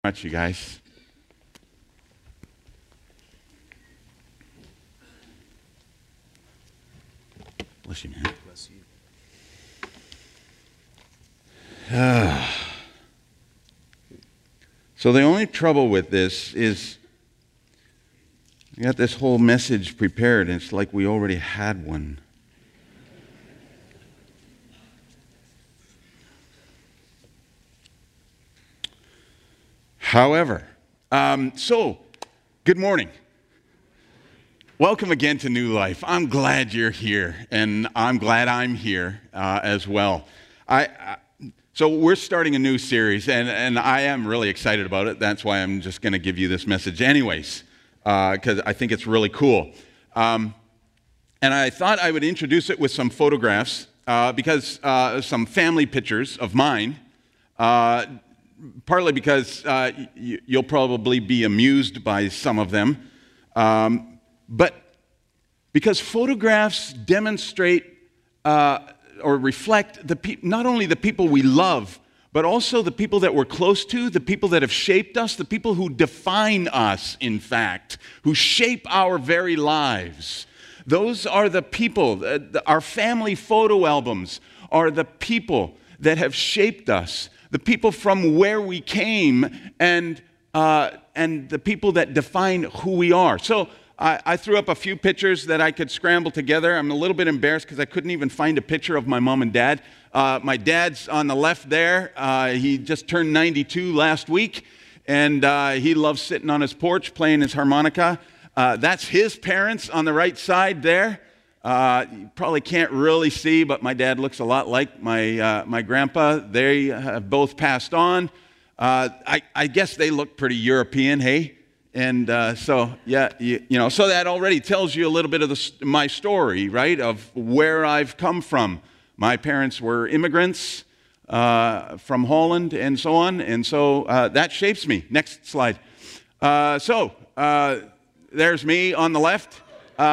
Much, you guys. Bless you, man. Bless you. So the only trouble with this is we got this whole message prepared, and it's like we already had one. However, good morning. Welcome again to New Life. I'm glad you're here, and I'm glad I'm here as well. So we're starting a new series, and I am really excited about it. That's why I'm just going to give you this message anyways, because I think it's really cool. And I thought I would introduce it with some photographs, because some family pictures of mine, partly because you'll probably be amused by some of them, but because photographs demonstrate or reflect not only the people we love, but also the people that we're close to, the people that have shaped us, the people who define us, in fact, who shape our very lives. Those are the people, our family photo albums are the people that have shaped us, the people from where we came, and the people that define who we are. So I threw up a few pictures that I could scramble together. I'm a little bit embarrassed because I couldn't even find a picture of my mom and dad. My dad's on the left there. He just turned 92 last week, and he loves sitting on his porch playing his harmonica. That's his parents on the right side there. You probably can't really see, but my dad looks a lot like my grandpa. They have both passed on. I guess they look pretty European, hey? And so that already tells you a little bit of my story, right, of where I've come from. My parents were immigrants from Holland and so on, and so that shapes me. Next slide. There's me on the left.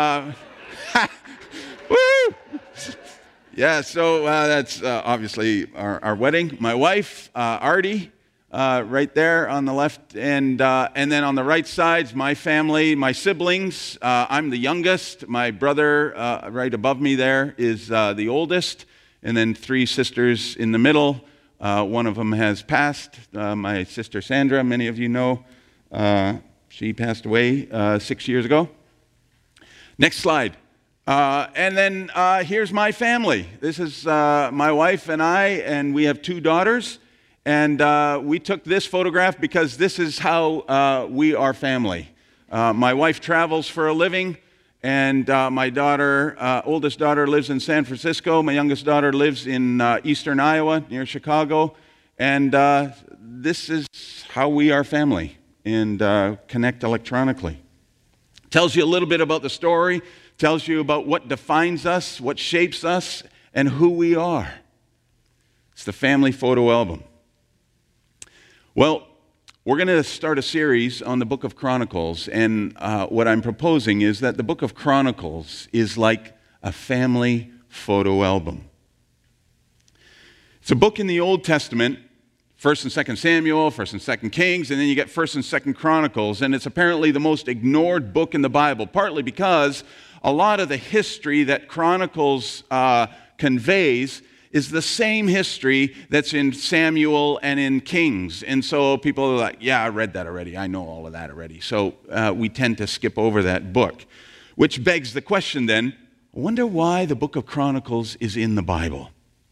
Woo! Yeah, so that's obviously our wedding. My wife, Artie, right there on the left, and then on the right side's my family, my siblings. I'm the youngest. My brother, right above me there, is the oldest, and then three sisters in the middle. One of them has passed. My sister Sandra, many of you know, she passed away 6 years ago. Next slide. And then here's my family. This is my wife and I, and we have two daughters. And we took this photograph because this is how we are family. My wife travels for a living, and my oldest daughter lives in San Francisco. My youngest daughter lives in eastern Iowa, near Chicago. And this is how we are family and connect electronically. Tells you a little bit about the story, tells you about what defines us, what shapes us, and who we are. It's the family photo album. Well, we're going to start a series on the Book of Chronicles, and what I'm proposing is that the Book of Chronicles is like a family photo album. It's a book in the Old Testament, 1st and 2nd Samuel, 1st and 2nd Kings, and then you get 1st and 2nd Chronicles, and it's apparently the most ignored book in the Bible, partly because a lot of the history that Chronicles conveys is the same history that's in Samuel and in Kings. And so people are like, yeah, I read that already. I know all of that already. So we tend to skip over that book, which begs the question then, I wonder why the book of Chronicles is in the Bible.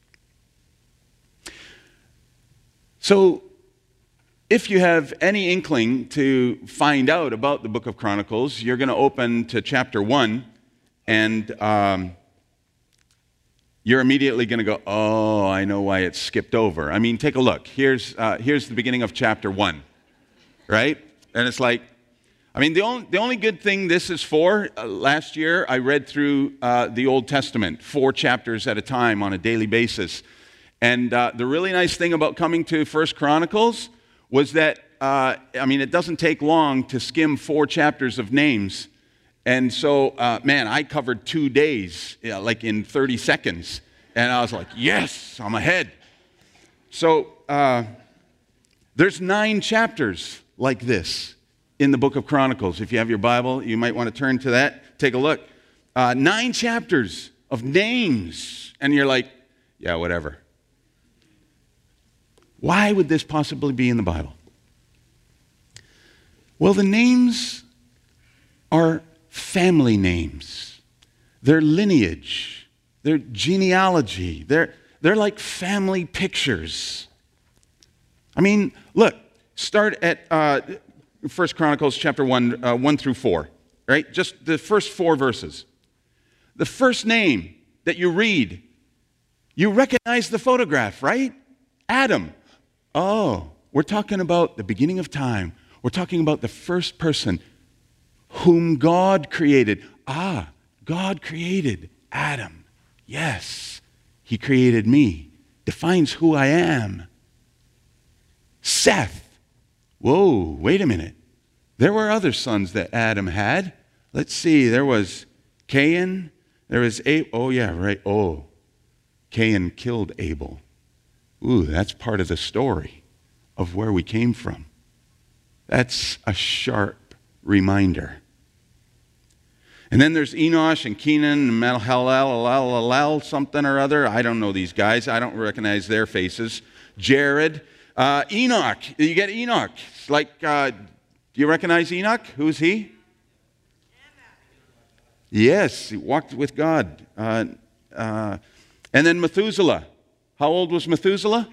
So if you have any inkling to find out about the book of Chronicles, you're going to open to chapter 1, and you're immediately going to go, oh, I know why it's skipped over. I mean, take a look. Here's the beginning of chapter 1, right? And it's like, I mean, the only good thing this is for, last year I read through the Old Testament, 4 chapters at a time on a daily basis. And the really nice thing about coming to 1 Chronicles was that, it doesn't take long to skim 4 chapters of names. And so, I covered 2 days, like in 30 seconds. And I was like, yes, I'm ahead. So There's 9 chapters like this in the book of Chronicles. If you have your Bible, you might want to turn to that. Take a look. 9 chapters of names. And you're like, yeah, whatever. Why would this possibly be in the Bible? Well, the names are family names. They're lineage. They're genealogy. They're like family pictures. I mean, look, start at 1 Chronicles chapter 1, 1 through 4, right? Just the first 4 verses. The first name that you read, you recognize the photograph, right? Adam. Oh, we're talking about the beginning of time. We're talking about the first person whom God created. Ah, God created Adam. Yes, he created me. Defines who I am. Seth. Whoa, wait a minute. There were other sons that Adam had. Let's see, there was Cain. There was Abel. Oh, yeah, right. Oh, Cain killed Abel. Ooh, that's part of the story of where we came from. That's a sharp reminder. And then there's Enosh and Kenan and Mahalalel, something or other. I don't know these guys. I don't recognize their faces. Jared. Enoch. You get Enoch. It's like, do you recognize Enoch? Who's he? Yes, he walked with God. And then Methuselah. How old was Methuselah?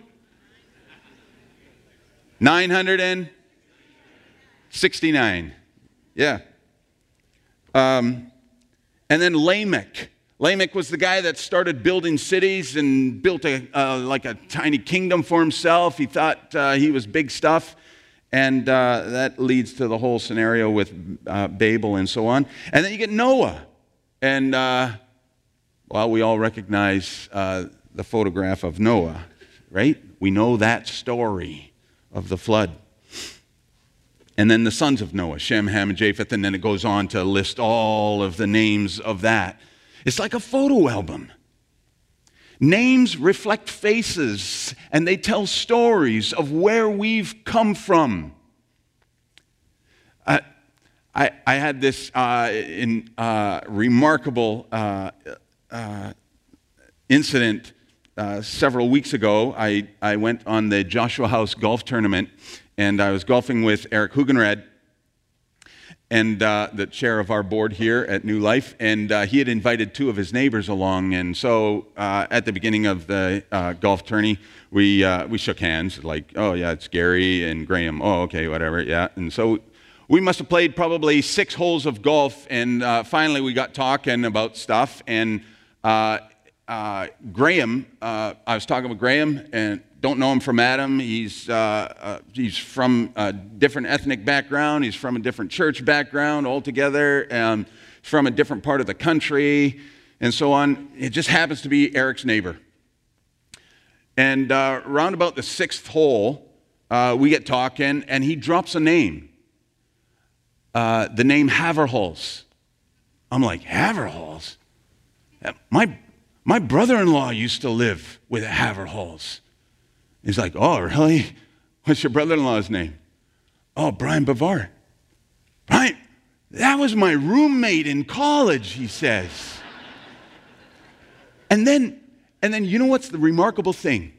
969. Yeah. And then Lamech. Lamech was the guy that started building cities and built like a tiny kingdom for himself. He thought he was big stuff. And that leads to the whole scenario with Babel and so on. And then you get Noah. And, well, we all recognize the photograph of Noah, right? We know that story of the flood. And then the sons of Noah, Shem, Ham, and Japheth, and then it goes on to list all of the names of that. It's like a photo album. Names reflect faces, and they tell stories of where we've come from. I had this remarkable incident several weeks ago. I went on the Joshua House golf tournament, and I was golfing with Eric Hugenrad, and the chair of our board here at New Life, and he had invited 2 of his neighbors along, and so at the beginning of the golf tourney, we shook hands, like, oh yeah, it's Gary and Graham. Oh, okay, whatever, yeah. And so we must have played probably 6 holes of golf, and finally we got talking about stuff, and Graham, I was talking with Graham, and don't know him from Adam. He's from a different ethnic background. He's from a different church background altogether, from a different part of the country, and so on. It just happens to be Eric's neighbor. And round about the 6th hole, we get talking, and he drops a name. The name Haverhals. I'm like, Haverhals? My brother-in-law used to live with Haverhals. He's like, oh, really? What's your brother-in-law's name? Oh, Brian Bavar. Brian, that was my roommate in college, he says. And then you know what's the remarkable thing?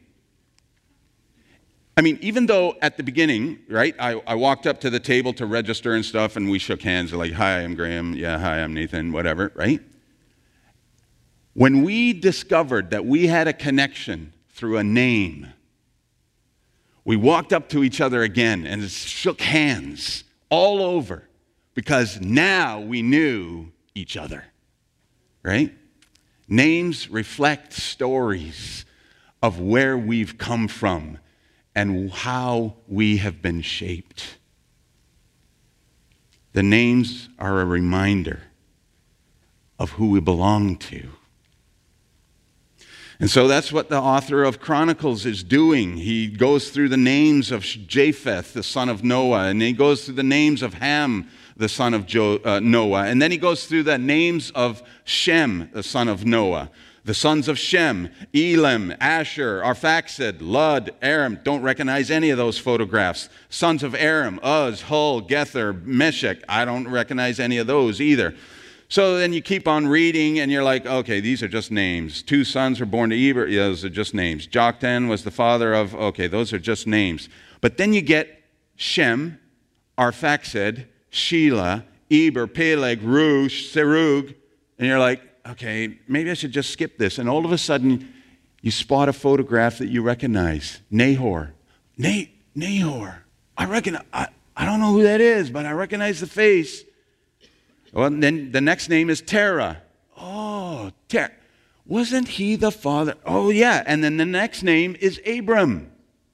I mean, even though at the beginning, right, I walked up to the table to register and stuff, and we shook hands, like, hi, I'm Graham. Yeah, hi, I'm Nathan, whatever, right? When we discovered that we had a connection through a name, we walked up to each other again and shook hands all over because now we knew each other, right? Names reflect stories of where we've come from and how we have been shaped. The names are a reminder of who we belong to. And so that's what the author of Chronicles is doing. He goes through the names of Japheth, the son of Noah, and he goes through the names of Ham, the son of Noah, and then he goes through the names of Shem, the son of Noah, The sons of Shem, Elam, Asher, Arphaxad, Lud, Aram. Don't recognize any of those photographs. Sons of Aram, Uz, Hul, Gether, Meshech. I don't recognize any of those either. So then you keep on reading and you're like, okay, these are just names. 2 sons were born to Eber. Yeah, those are just names. Joktan was the father of, okay, those are just names. But then you get Shem, Arphaxad, Shelah, Eber, Peleg, Rush, Serug, and you're like, okay, maybe I should just skip this. And all of a sudden, you spot a photograph that you recognize. Nahor. Nahor. I don't know who that is, but I recognize the face. Well, then the next name is Terah. Oh, Terah. Wasn't he the father? Oh, yeah. And then the next name is Abram.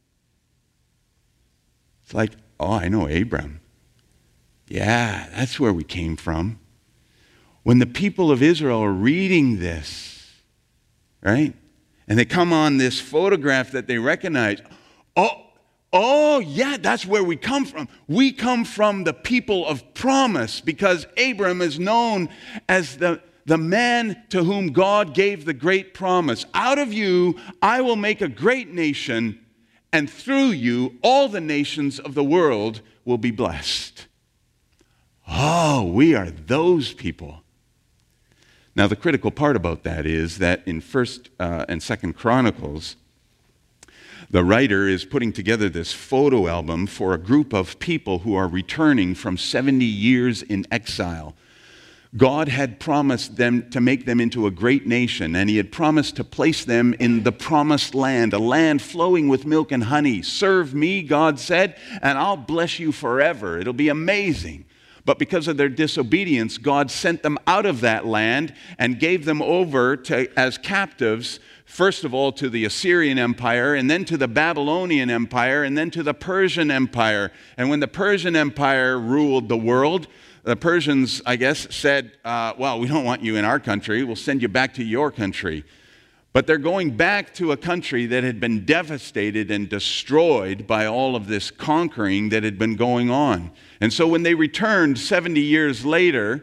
It's like, oh, I know Abram. Yeah, that's where we came from. When the people of Israel are reading this, right? And they come on this photograph that they recognize. Oh, yeah, that's where we come from. We come from the people of promise because Abram is known as the man to whom God gave the great promise. Out of you, I will make a great nation, and through you, all the nations of the world will be blessed. Oh, we are those people. Now, the critical part about that is that in 1st and 2nd Chronicles, the writer is putting together this photo album for a group of people who are returning from 70 years in exile. God had promised them to make them into a great nation, and he had promised to place them in the promised land, a land flowing with milk and honey. Serve me, God said, and I'll bless you forever. It'll be amazing. But because of their disobedience, God sent them out of that land and gave them over as captives, first of all to the Assyrian Empire, and then to the Babylonian Empire, and then to the Persian Empire. And when the Persian Empire ruled the world, the Persians, I guess, said, well, we don't want you in our country. We'll send you back to your country. But they're going back to a country that had been devastated and destroyed by all of this conquering that had been going on. And so when they returned 70 years later,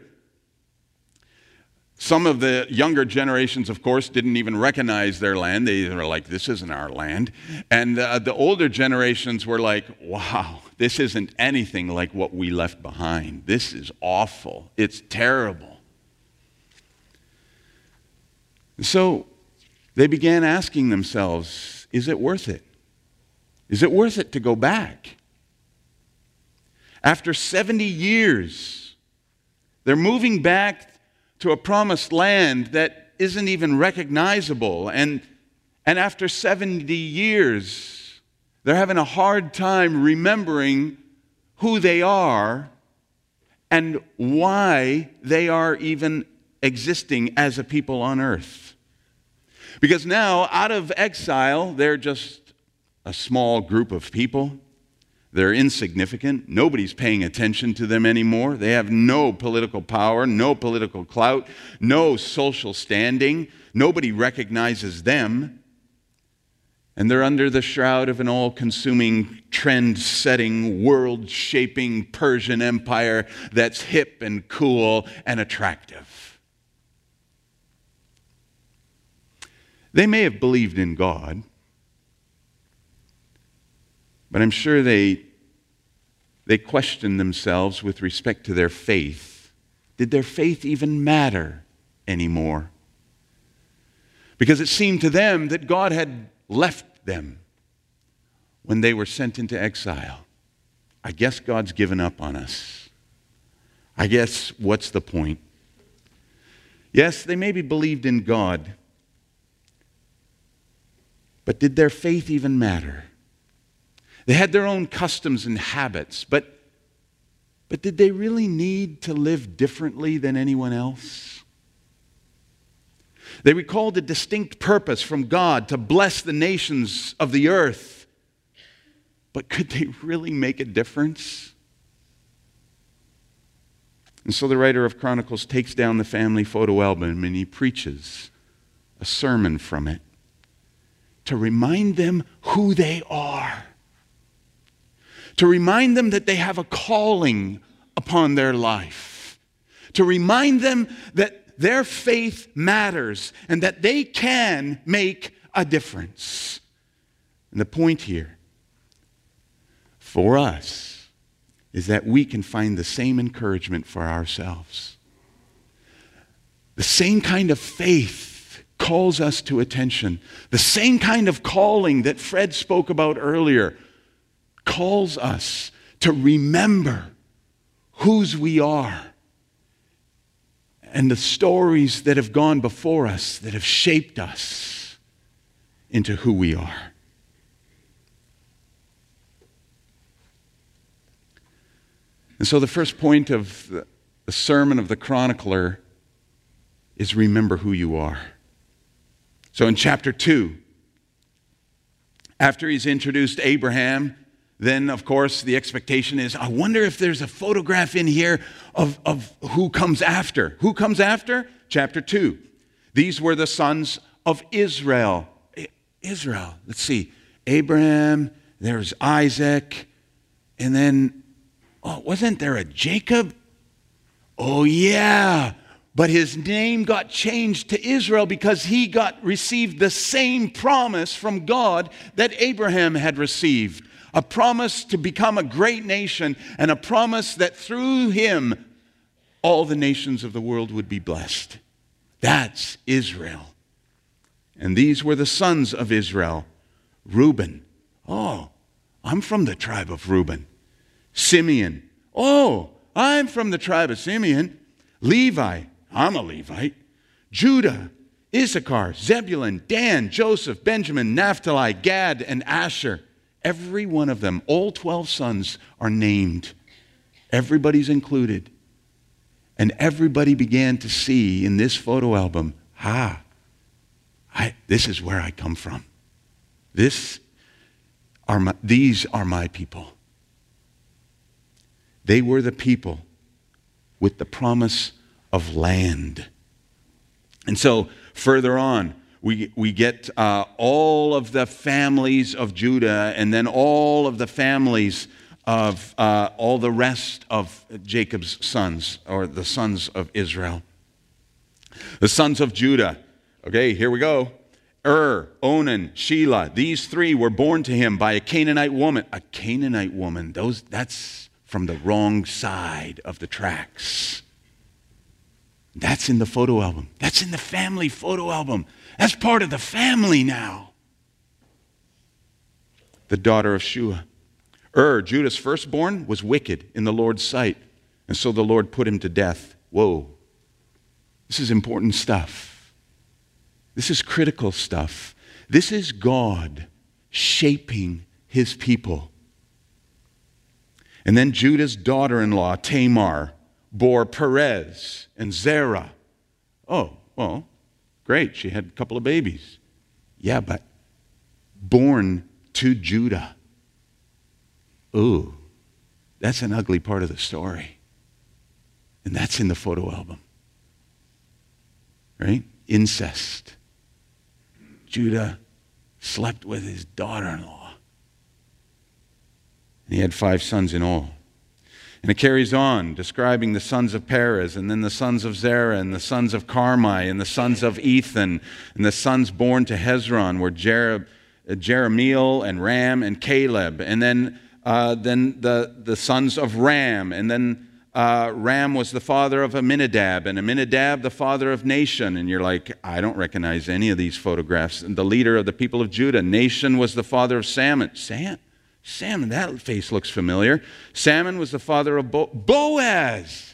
some of the younger generations, of course, didn't even recognize their land. They were like, this isn't our land. And the older generations were like, wow, this isn't anything like what we left behind. This is awful. It's terrible. And so they began asking themselves, is it worth it? Is it worth it to go back? After 70 years, they're moving back to a promised land that isn't even recognizable. And after 70 years, they're having a hard time remembering who they are and why they are even existing as a people on earth. Because now, out of exile, they're just a small group of people. They're insignificant. Nobody's paying attention to them anymore. They have no political power, no political clout, no social standing. Nobody recognizes them. And they're under the shroud of an all-consuming, trend-setting, world-shaping Persian Empire that's hip and cool and attractive. They may have believed in God, but I'm sure they questioned themselves with respect to their faith. Did their faith even matter anymore? Because it seemed to them that God had left them when they were sent into exile. I guess God's given up on us. I guess what's the point? Yes, they maybe believed in God, but did their faith even matter? They had their own customs and habits, but did they really need to live differently than anyone else? They recalled a distinct purpose from God to bless the nations of the earth, but could they really make a difference? And so the writer of Chronicles takes down the family photo album and he preaches a sermon from it to remind them who they are. To remind them that they have a calling upon their life. To remind them that their faith matters and that they can make a difference. And the point here for us is that we can find the same encouragement for ourselves. The same kind of faith calls us to attention. The same kind of calling that Fred spoke about earlier calls us to remember whose we are and the stories that have gone before us that have shaped us into who we are. And so the first point of the sermon of the chronicler is remember who you are. So in chapter 2, after he's introduced Abraham, then, of course, the expectation is, I wonder if there's a photograph in here of who comes after. Who comes after? Chapter 2. These were the sons of Israel. Israel. Let's see. Abraham, there's Isaac, and then, wasn't there a Jacob? Oh, yeah. But his name got changed to Israel because he received the same promise from God that Abraham had received. A promise to become a great nation, and a promise that through him all the nations of the world would be blessed. That's Israel. And these were the sons of Israel. Reuben. Oh, I'm from the tribe of Reuben. Simeon. Oh, I'm from the tribe of Simeon. Levi. I'm a Levite. Judah. Issachar. Zebulun. Dan. Joseph. Benjamin. Naphtali. Gad. And Asher. Every one of them, all 12 sons are named. Everybody's included. And everybody began to see in this photo album, this is where I come from. These are my people. They were the people with the promise of land. And so further on, we get all of the families of Judah and then all of the families of all the rest of Jacob's sons, or the sons of Israel. The sons of Judah. Okay, here we go. Onan, Shelah. These three were born to him by a Canaanite woman. A Canaanite woman. That's from the wrong side of the tracks. That's in the photo album. That's in the family photo album. That's part of the family now. The daughter of Shua. Judah's firstborn, was wicked in the Lord's sight, and so the Lord put him to death. Whoa. This is important stuff. This is critical stuff. This is God shaping his people. And then Judah's daughter-in-law, Tamar, bore Perez and Zerah. Oh, well, great. She had a couple of babies. Yeah, but born to Judah. Ooh, that's an ugly part of the story. And that's in the photo album. Right? Incest. Judah slept with his daughter-in-law. And he had 5 sons in all. And it carries on, describing the sons of Perez, and then the sons of Zerah, and the sons of Carmi, and the sons of Ethan, and the sons born to Hezron were Jerahmeel and Ram and Caleb, and then the sons of Ram, and then Ram was the father of Amminadab, and Amminadab the father of Nahshon. And you're like, I don't recognize any of these photographs. And the leader of the people of Judah. Nahshon was the father of Salmon. Salmon, that face looks familiar. Salmon was the father of Boaz.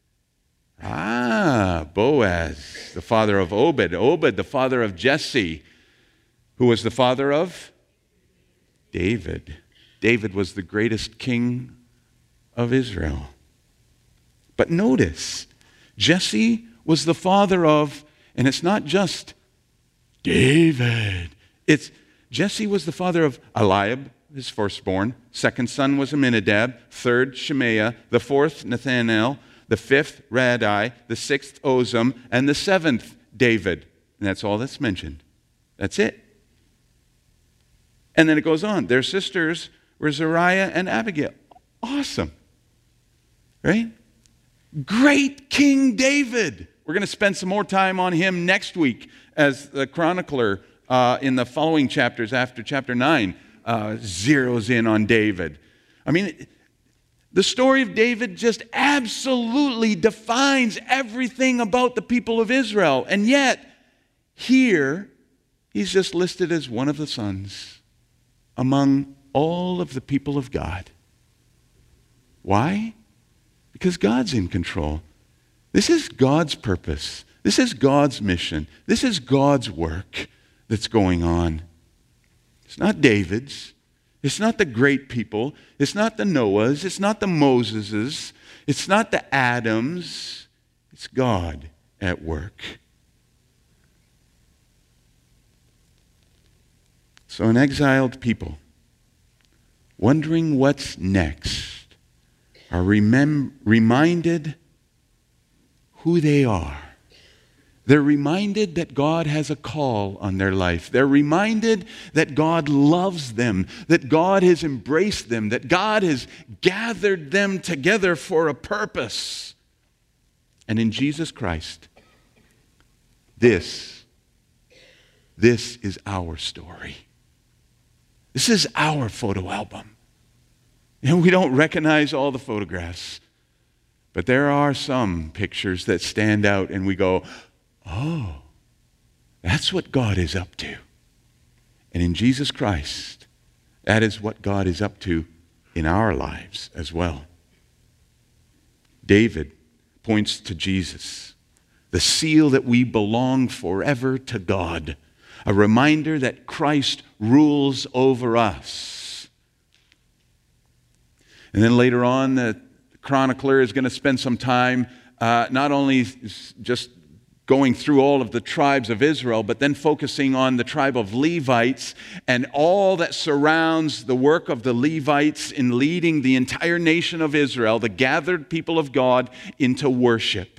Boaz, the father of Obed. Obed, the father of Jesse, who was the father of David. David was the greatest king of Israel. But notice, Jesse was the father of, and it's not just David. Jesse was the father of Eliab, his firstborn. Second son was Amminadab. Third, Shemaiah. The fourth, Nathanael. The fifth, Radai. The sixth, Ozam. And the seventh, David. And that's all that's mentioned. That's it. And then it goes on. Their sisters were Zariah and Abigail. Awesome. Right? Great King David. We're going to spend some more time on him next week as the chronicler in the following chapters after chapter 9 zeroes in on David. I mean, the story of David just absolutely defines everything about the people of Israel. And yet, here, he's just listed as one of the sons among all of the people of God. Why? Because God's in control. This is God's purpose. This is God's mission. This is God's work that's going on. It's not David's. It's not the great people. It's not the Noahs. It's not the Moseses. It's not the Adams. It's God at work. So an exiled people, wondering what's next, are reminded who they are. They're reminded that God has a call on their life. They're reminded that God loves them, that God has embraced them, that God has gathered them together for a purpose. And in Jesus Christ, this is our story. This is our photo album. And we don't recognize all the photographs, but there are some pictures that stand out and we go, oh, that's what God is up to. And in Jesus Christ, that is what God is up to in our lives as well. David points to Jesus, the seal that we belong forever to God, a reminder that Christ rules over us. And then later on, the chronicler is going to spend some time not only just going through all of the tribes of Israel, but then focusing on the tribe of Levites and all that surrounds the work of the Levites in leading the entire nation of Israel, the gathered people of God, into worship.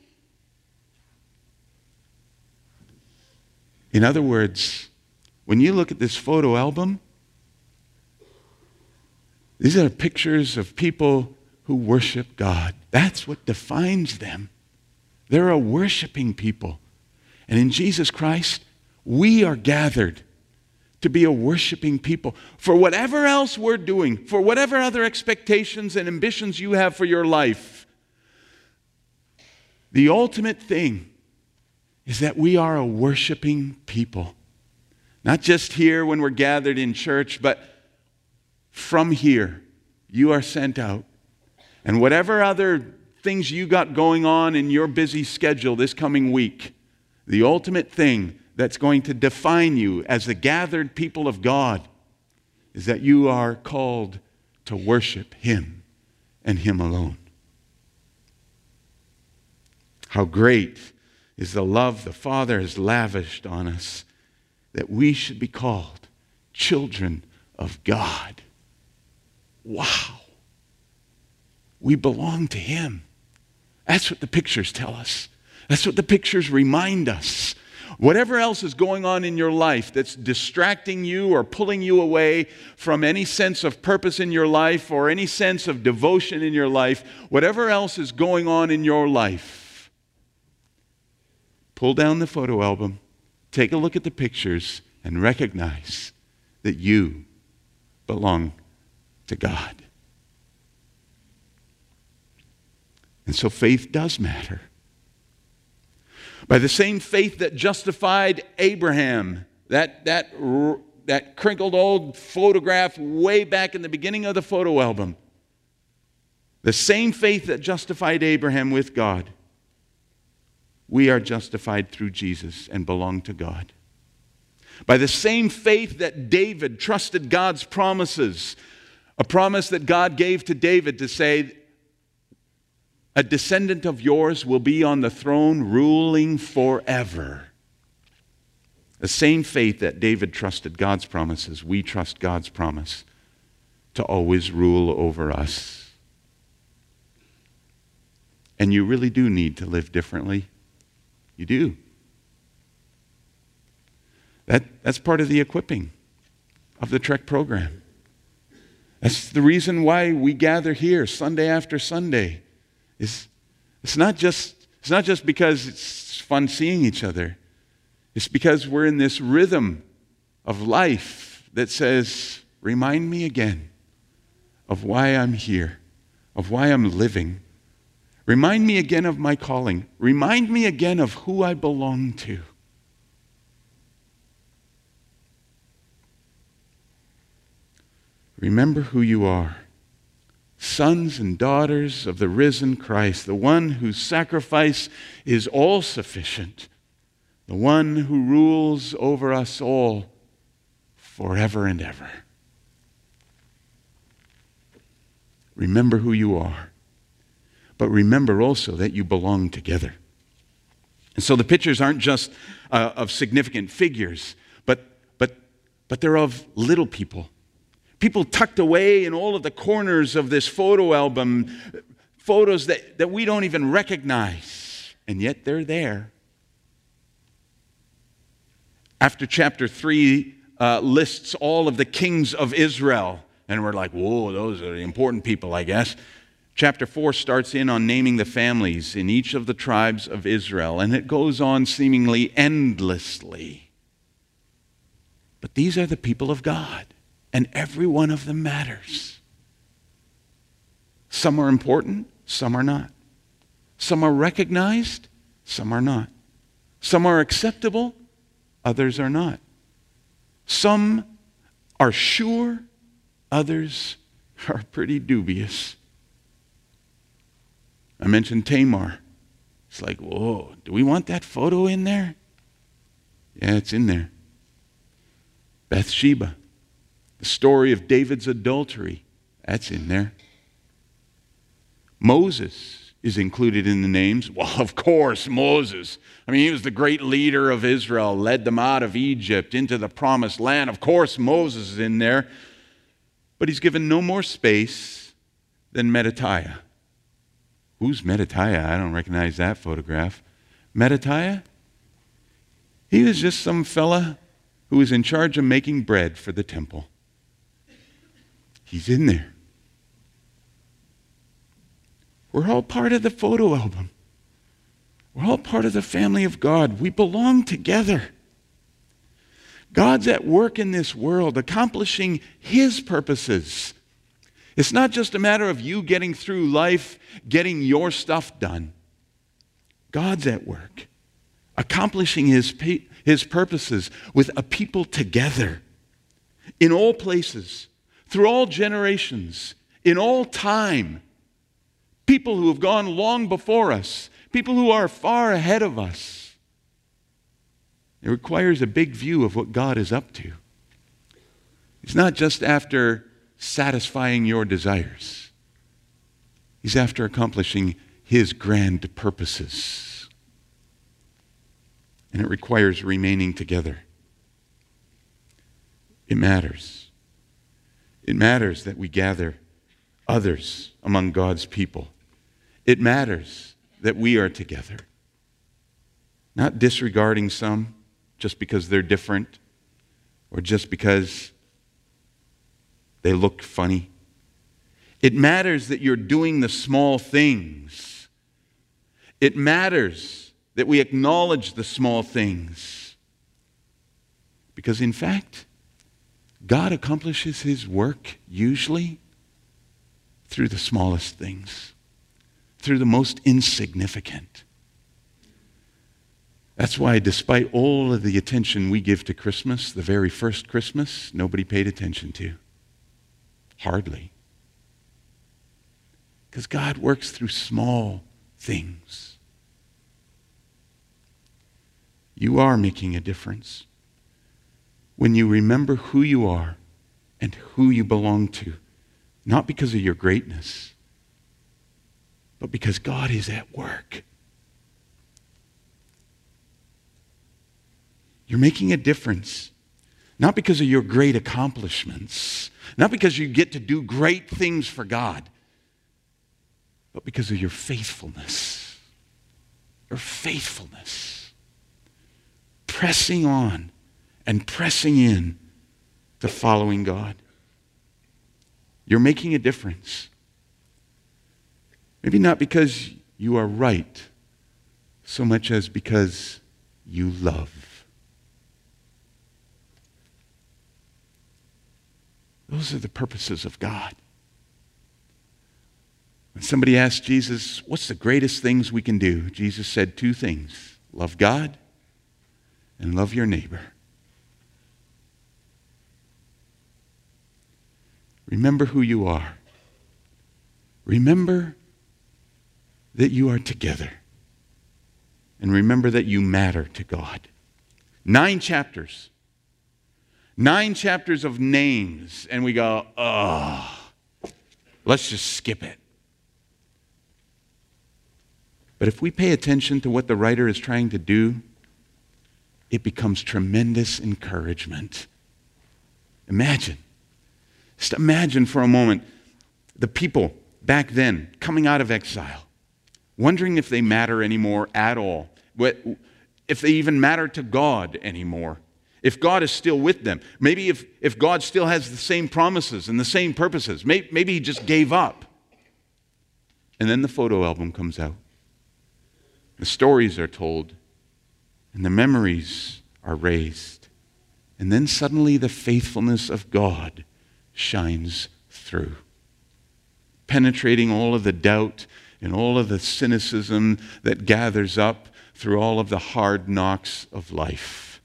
In other words, when you look at this photo album, these are pictures of people who worship God. That's what defines them. They're a worshiping people. And in Jesus Christ, we are gathered to be a worshiping people. For whatever else we're doing, for whatever other expectations and ambitions you have for your life, the ultimate thing is that we are a worshiping people. Not just here when we're gathered in church, but from here, you are sent out. And whatever other things you got going on in your busy schedule this coming week, the ultimate thing that's going to define you as the gathered people of God is that you are called to worship Him and Him alone. How great is the love the Father has lavished on us that we should be called children of God. Wow. We belong to Him. That's what the pictures tell us. That's what the pictures remind us. Whatever else is going on in your life that's distracting you or pulling you away from any sense of purpose in your life or any sense of devotion in your life, whatever else is going on in your life, pull down the photo album, take a look at the pictures, and recognize that you belong to God. And so faith does matter. By the same faith that justified Abraham, that crinkled old photograph way back in the beginning of the photo album, the same faith that justified Abraham with God, we are justified through Jesus and belong to God. By the same faith that David trusted God's promises, a promise that God gave to David to say, a descendant of yours will be on the throne ruling forever. The same faith that David trusted God's promises, we trust God's promise to always rule over us. And you really do need to live differently. You do. That's part of the equipping of the Trek program. That's the reason why we gather here Sunday after Sunday. It's not just It's not just because it's fun seeing each other. It's because we're in this rhythm of life that says, remind me again of why I'm here, of why I'm living. Remind me again of my calling. Remind me again of who I belong to. Remember who you are. Sons and daughters of the risen Christ, the one whose sacrifice is all sufficient, the one who rules over us all forever and ever. Remember who you are, but remember also that you belong together. And so the pictures aren't just of significant figures, but they're of little people. People tucked away in all of the corners of this photo album, photos that we don't even recognize, and yet they're there. After chapter 3 lists all of the kings of Israel, and we're like, whoa, those are the important people, I guess. Chapter 4 starts in on naming the families in each of the tribes of Israel, and it goes on seemingly endlessly. But these are the people of God. And every one of them matters. Some are important, some are not. Some are recognized, some are not. Some are acceptable, others are not. Some are sure, others are pretty dubious. I mentioned Tamar. It's like, whoa, do we want that photo in there? Yeah, it's in there. Bathsheba. The story of David's adultery, that's in there. Moses is included in the names. Well, of course, Moses. I mean, he was the great leader of Israel, led them out of Egypt into the promised land. Of course, Moses is in there. But he's given no more space than Metathiah. Who's Metathiah? I don't recognize that photograph. Metathiah? He was just some fella who was in charge of making bread for the temple. He's in there. We're all part of the photo album. We're all part of the family of God. We belong together. God's at work in this world, accomplishing His purposes. It's not just a matter of you getting through life, getting your stuff done. God's at work, accomplishing His purposes with a people together, in all places, through all generations, in all time. People who have gone long before us, people who are far ahead of us. It requires a big view of what God is up to. He's not just after satisfying your desires. He's after accomplishing His grand purposes. And it requires remaining together. It matters. It matters that we gather others among God's people. It matters that we are together. Not disregarding some just because they're different or just because they look funny. It matters that you're doing the small things. It matters that we acknowledge the small things. Because in fact, God accomplishes His work usually through the smallest things, through the most insignificant. That's why, despite all of the attention we give to Christmas, the very first Christmas, nobody paid attention to. Hardly. Because God works through small things. You are making a difference when you remember who you are and who you belong to, not because of your greatness, but because God is at work. You're making a difference, not because of your great accomplishments, not because you get to do great things for God, but because of your faithfulness. Your faithfulness. Pressing on and pressing in to following God. You're making a difference. Maybe not because you are right, so much as because you love. Those are the purposes of God. When somebody asked Jesus, what's the greatest things we can do? Jesus said two things: love God and love your neighbor. Remember who you are. Remember that you are together. And remember that you matter to God. 9 chapters. 9 chapters of names. And we go, let's just skip it. But if we pay attention to what the writer is trying to do, it becomes tremendous encouragement. Just imagine for a moment the people back then coming out of exile, wondering if they matter anymore at all, if they even matter to God anymore, if God is still with them. Maybe if God still has the same promises and the same purposes. Maybe he just gave up. And then the photo album comes out. The stories are told, and the memories are raised. And then suddenly the faithfulness of God shines through, penetrating all of the doubt and all of the cynicism that gathers up through all of the hard knocks of life.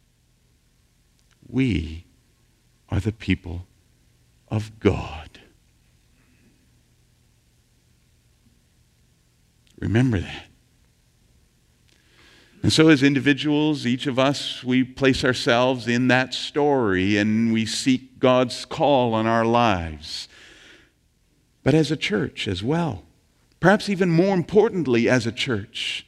We are the people of God. Remember that. And so as individuals, each of us, we place ourselves in that story and we seek God's call on our lives. But as a church as well, perhaps even more importantly as a church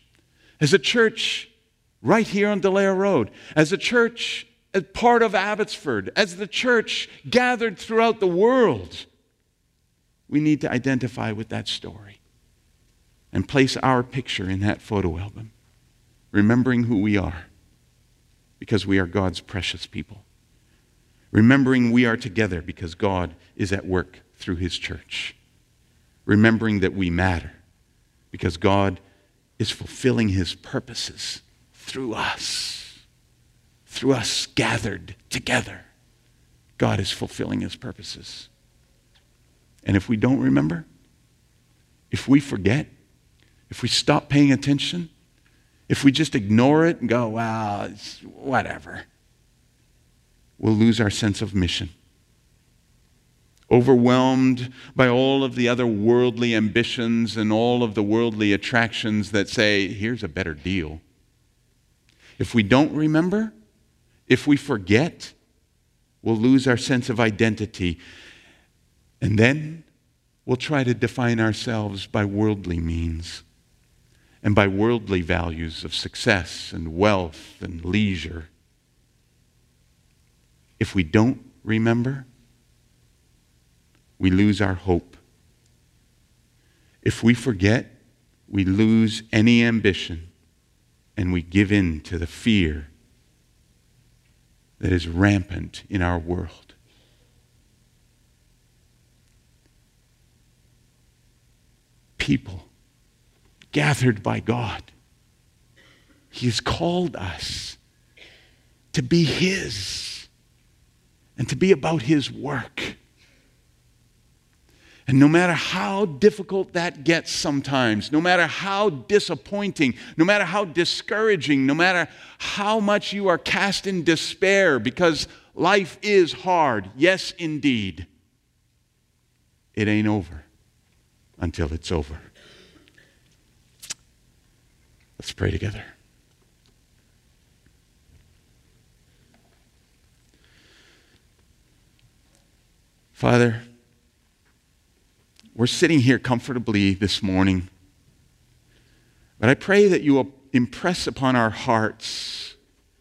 right here on Delaire Road, as a church as part of Abbotsford, as the church gathered throughout the world, we need to identify with that story and place our picture in that photo album. Remembering who we are, because we are God's precious people. Remembering we are together because God is at work through his church. Remembering that we matter because God is fulfilling his purposes through us. Through us gathered together, God is fulfilling his purposes. And if we don't remember, if we forget, if we stop paying attention, if we just ignore it and go, well, it's whatever, we'll lose our sense of mission. Overwhelmed by all of the other worldly ambitions and all of the worldly attractions that say, here's a better deal. If we don't remember, if we forget, we'll lose our sense of identity. And then we'll try to define ourselves by worldly means and by worldly values of success and wealth and leisure. If we don't remember, we lose our hope. If we forget, we lose any ambition and we give in to the fear that is rampant in our world. People gathered by God. He has called us to be his and to be about his work. And no matter how difficult that gets sometimes, no matter how disappointing, no matter how discouraging, no matter how much you are cast in despair because life is hard, yes, indeed, it ain't over until it's over. Let's pray together. Father, we're sitting here comfortably this morning, but I pray that you will impress upon our hearts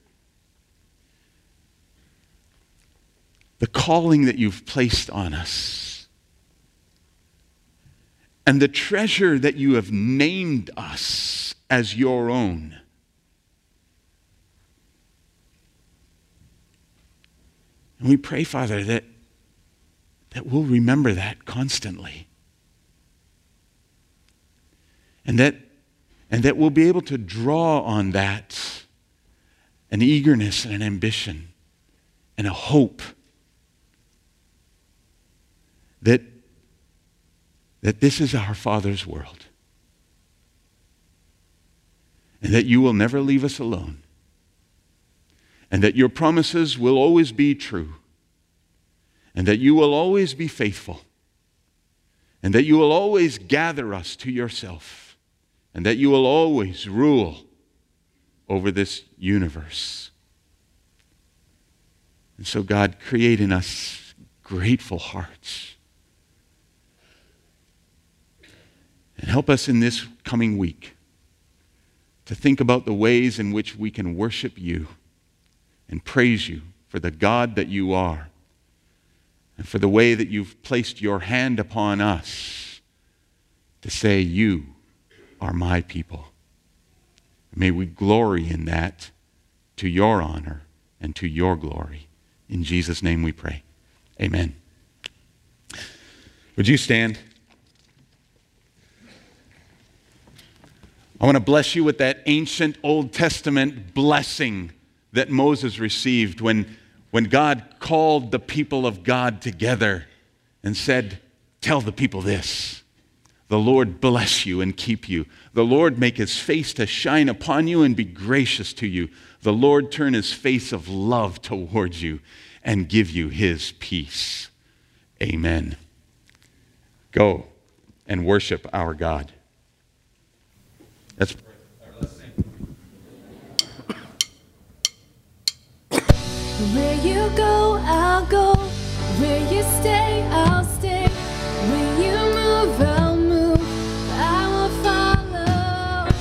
the calling that you've placed on us and the treasure that you have named us as your own. And we pray, Father, that we'll remember that constantly. And that And that we'll be able to draw on that, an eagerness and an ambition and a hope that this is our Father's world. And that you will never leave us alone. And that your promises will always be true. And that you will always be faithful. And that you will always gather us to yourself. And that you will always rule over this universe. And so, God, create in us grateful hearts. And help us in this coming week to think about the ways in which we can worship you and praise you for the God that you are, and for the way that you've placed your hand upon us to say, you are my people. May we glory in that to your honor and to your glory. In Jesus' name we pray. Amen. Would you stand? I want to bless you with that ancient Old Testament blessing that Moses received when God called the people of God together and said, tell the people this: the Lord bless you and keep you. The Lord make his face to shine upon you and be gracious to you. The Lord turn his face of love towards you and give you his peace. Amen. Go and worship our God. Let's pray. Let's sing. Where you go, I'll go. Where you stay, I'll stay. Where you move, I'll move. I will follow.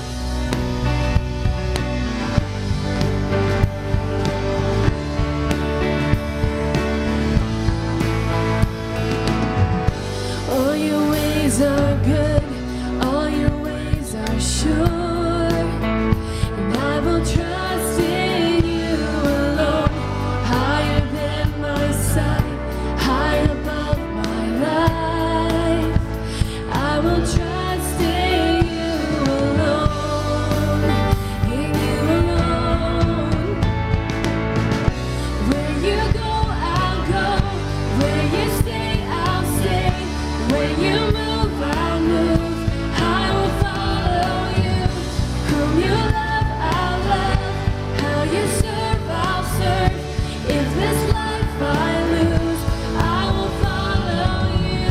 All your ways are good. All your ways are sure. And I will trust in you alone. Higher than my sight, high above my life. I will trust in you alone, in you alone. Where you go, I'll go. Where you stay, I'll stay. Where you move, I'll move. I will follow you. Whom you love, I'll love. How you serve, I'll serve. If this life I lose, I will follow you.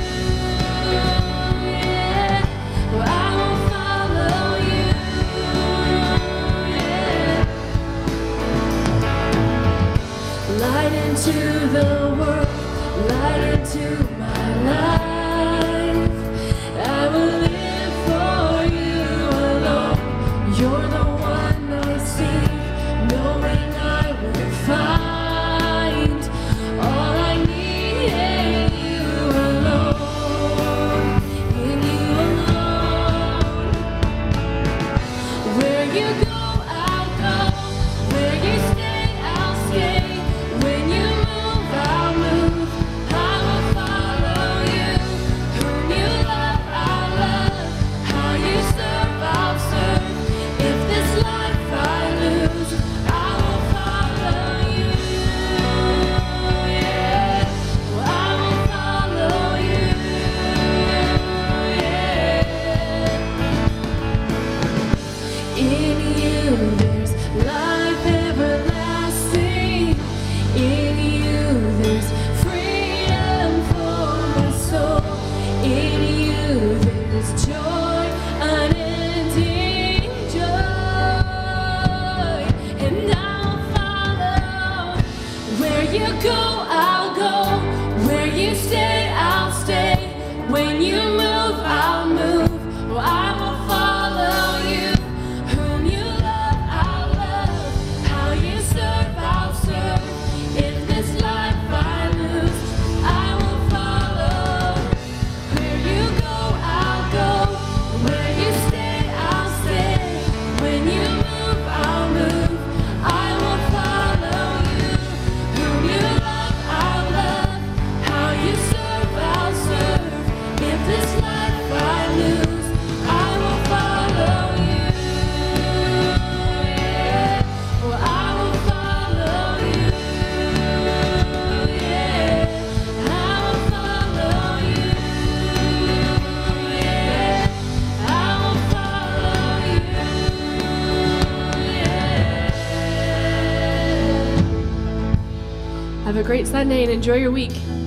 Yeah. Well, I will follow you. Yeah. Light into the world, light into my life. I will live for you alone. You're the one I seek, knowing I will find all I need in you alone, in you alone. Where you go, I'll go. Where you stay, I'll stay. When you move, I'll Have a great Sunday and enjoy your week.